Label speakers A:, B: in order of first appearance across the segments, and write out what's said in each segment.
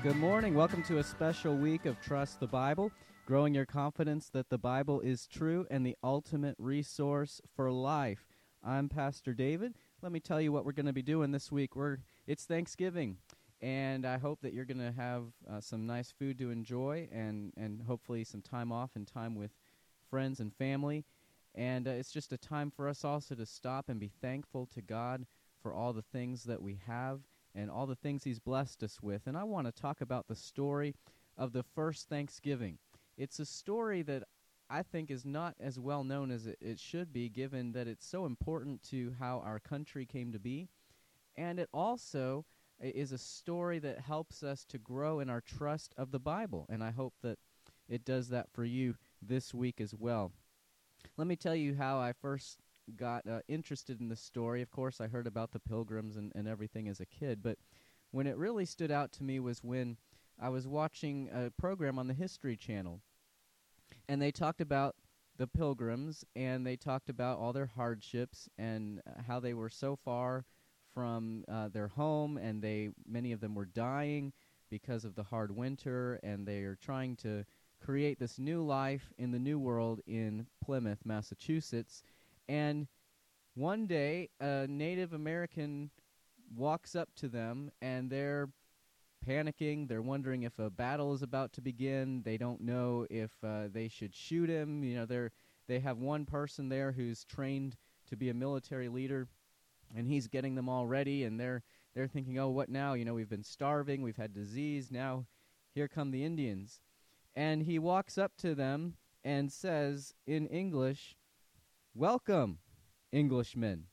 A: Good morning. Welcome to a special week of Trust the Bible, growing your confidence that the Bible is true and the ultimate resource for life. I'm Pastor David. Let me tell you what we're going to be doing this week. It's Thanksgiving, and I hope that you're going to have some nice food to enjoy and hopefully some time off and time with friends and family. And it's just a time for us also to stop and be thankful to God for all the things that we have and all the things he's blessed us with. And I want to talk about the story of the first Thanksgiving. It's a story that I think is not as well known as it should be, given that it's so important to how our country came to be. And it also is a story that helps us to grow in our trust of the Bible. And I hope that it does that for you this week as well. Let me tell you how I first got interested in this story. Of course, I heard about the Pilgrims and everything as a kid, but when it really stood out to me was when I was watching a program on the History Channel, and they talked about the Pilgrims, and they talked about all their hardships and how they were so far from their home, and many of them were dying because of the hard winter, and they are trying to create this new life in the New World in Plymouth, Massachusetts. And one day, a Native American walks up to them, and they're panicking. They're wondering if a battle is about to begin. They don't know if they should shoot him. You know, they have one person there who's trained to be a military leader, and he's getting them all ready, and they're thinking, oh, what now? You know, we've been starving, we've had disease, now here come the Indians. And he walks up to them and says in English, "Welcome, Englishmen."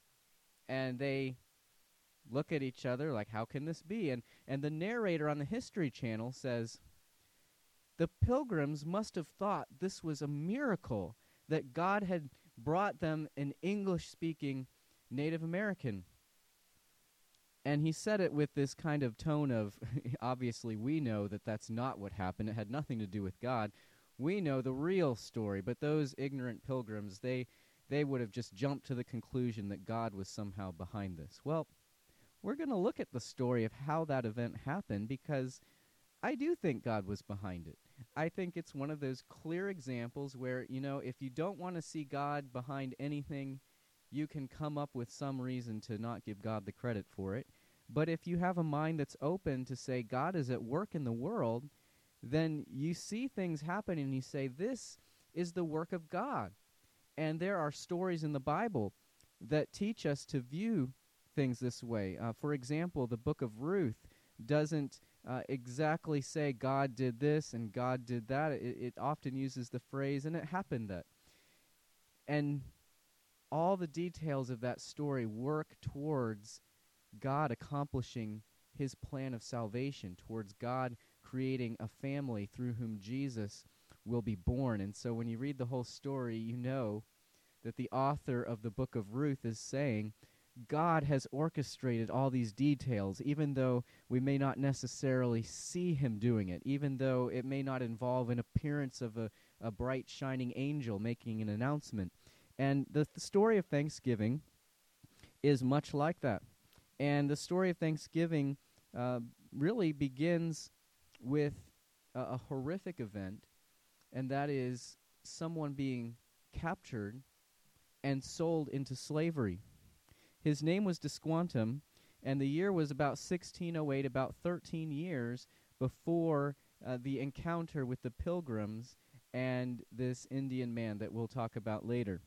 A: And they look at each other like, how can this be? And the narrator on the History Channel says, the Pilgrims must have thought this was a miracle that God had brought them an English-speaking Native American. And he said it with this kind of tone of, obviously we know that that's not what happened. It had nothing to do with God. We know the real story, but those ignorant Pilgrims, they would have just jumped to the conclusion that God was somehow behind this. Well, we're going to look at the story of how that event happened, because I do think God was behind it. I think it's one of those clear examples where, you know, if you don't want to see God behind anything, you can come up with some reason to not give God the credit for it. But if you have a mind that's open to say God is at work in the world, then you see things happen and you say, this is the work of God. And there are stories in the Bible that teach us to view things this way. For example, the book of Ruth doesn't exactly say God did this and God did that. It often uses the phrase, and it happened that. And all the details of that story work towards God accomplishing his plan of salvation, towards God creating a family through whom Jesus will be born. And so when you read the whole story, you know that the author of the book of Ruth is saying God has orchestrated all these details, even though we may not necessarily see him doing it, even though it may not involve an appearance of a bright, shining angel making an announcement. And the story of Thanksgiving is much like that. And the story of Thanksgiving really begins with a horrific event, and that is someone being captured and sold into slavery. His name was Tisquantum, and the year was about 1608, about 13 years before the encounter with the Pilgrims and this Indian man that we'll talk about later.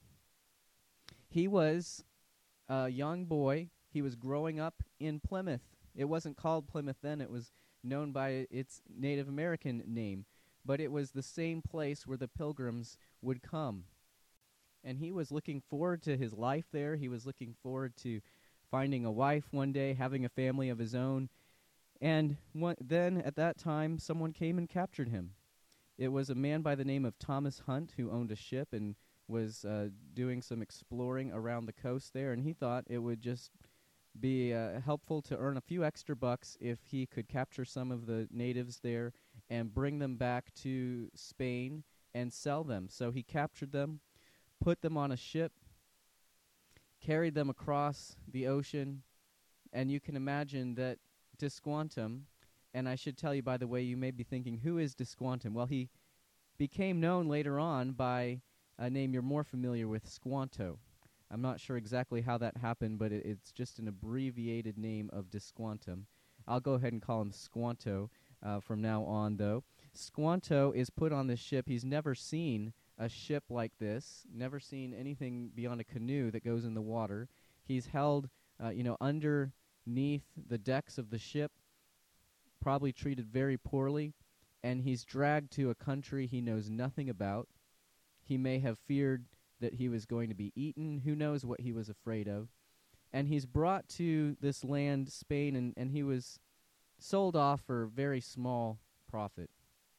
A: He was a young boy. He was growing up in Plymouth. It wasn't called Plymouth then. It was known by its Native American name. But it was the same place where the Pilgrims would come. And he was looking forward to his life there. He was looking forward to finding a wife one day, having a family of his own. And then, at that time, someone came and captured him. It was a man by the name of Thomas Hunt who owned a ship and was doing some exploring around the coast there, and he thought it would just be helpful to earn a few extra bucks if he could capture some of the natives there and bring them back to Spain and sell them. So he captured them, put them on a ship, carried them across the ocean, and you can imagine that Tisquantum And I should tell you, by the way, you may be thinking, who is Desquantum? Well, he became known later on by a name you're more familiar with, Squanto. I'm not sure exactly how that happened, but it's just an abbreviated name of Desquantum. I'll go ahead and call him Squanto from now on, though. Squanto is put on this ship. He's never seen a ship like this, never seen anything beyond a canoe that goes in the water. He's held, underneath the decks of the ship, probably treated very poorly, and he's dragged to a country he knows nothing about. He may have feared that he was going to be eaten. Who knows what he was afraid of? And he's brought to this land, Spain, and he was sold off for very small profit.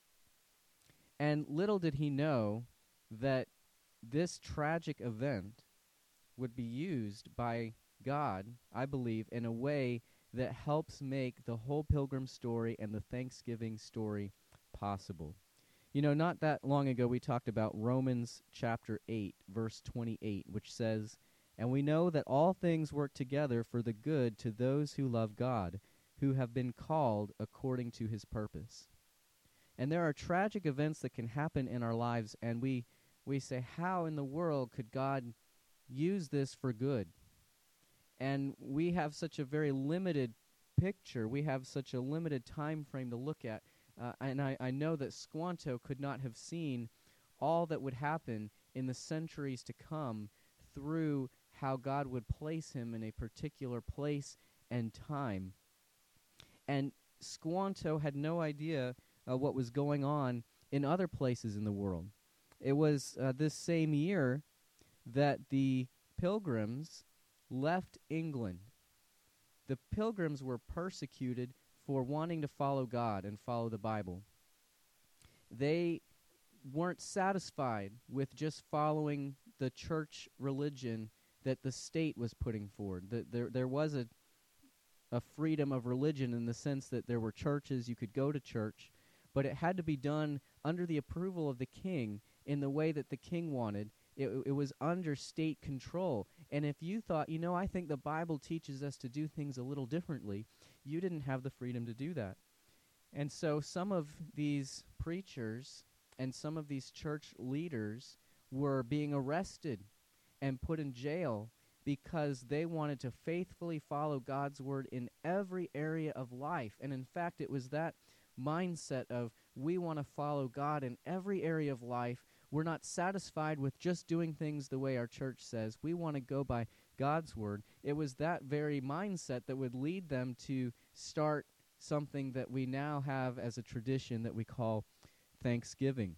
A: And little did he know that this tragic event would be used by God, I believe, in a way that helps make the whole Pilgrim story and the Thanksgiving story possible. You know, not that long ago we talked about Romans chapter 8, verse 28, which says, "And we know that all things work together for the good to those who love God, who have been called according to his purpose." And there are tragic events that can happen in our lives, and we say, how in the world could God use this for good? And we have such a very limited picture. We have such a limited time frame to look at. And I know that Squanto could not have seen all that would happen in the centuries to come through how God would place him in a particular place and time. And Squanto had no idea what was going on in other places in the world. It was this same year that the Pilgrims left England. The Pilgrims were persecuted for wanting to follow God and follow the Bible. They weren't satisfied with just following the church religion that the state was putting forward. There was a freedom of religion in the sense that there were churches, you could go to church, but it had to be done under the approval of the king in the way that the king wanted. It was under state control. And if you thought, I think the Bible teaches us to do things a little differently, you didn't have the freedom to do that. And so some of these preachers and some of these church leaders were being arrested and put in jail because they wanted to faithfully follow God's word in every area of life. And in fact, it was that mindset of, we want to follow God in every area of life. We're not satisfied with just doing things the way our church says. We want to go by God's word. It was that very mindset that would lead them to start something that we now have as a tradition that we call Thanksgiving.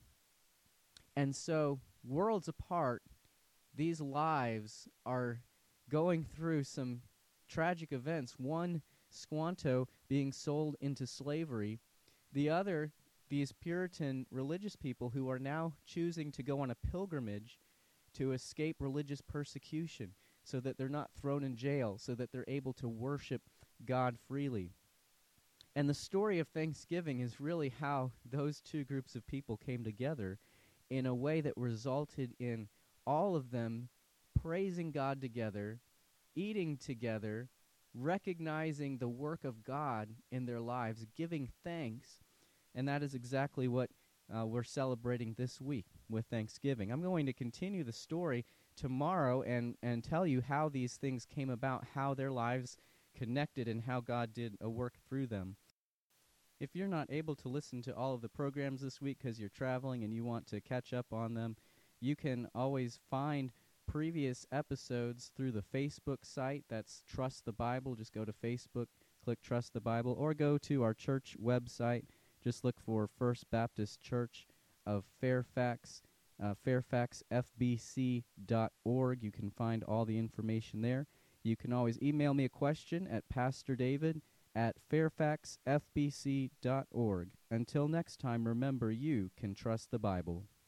A: And so, worlds apart, these lives are going through some tragic events. One, Squanto being sold into slavery. The other, these Puritan religious people who are now choosing to go on a pilgrimage to escape religious persecution so that they're not thrown in jail, so that they're able to worship God freely. And the story of Thanksgiving is really how those two groups of people came together in a way that resulted in all of them praising God together, eating together, recognizing the work of God in their lives, giving thanks. And that is exactly what we're celebrating this week with Thanksgiving. I'm going to continue the story tomorrow and tell you how these things came about, how their lives connected, and how God did a work through them. If you're not able to listen to all of the programs this week because you're traveling and you want to catch up on them, you can always find previous episodes through the Facebook site. That's Trust the Bible. Just go to Facebook, click Trust the Bible, or go to our church website. Just look for First Baptist Church of Fairfax, fairfaxfbc.org. You can find all the information there. You can always email me a question at pastordavid@fairfaxfbc.org. Until next time, remember, you can trust the Bible.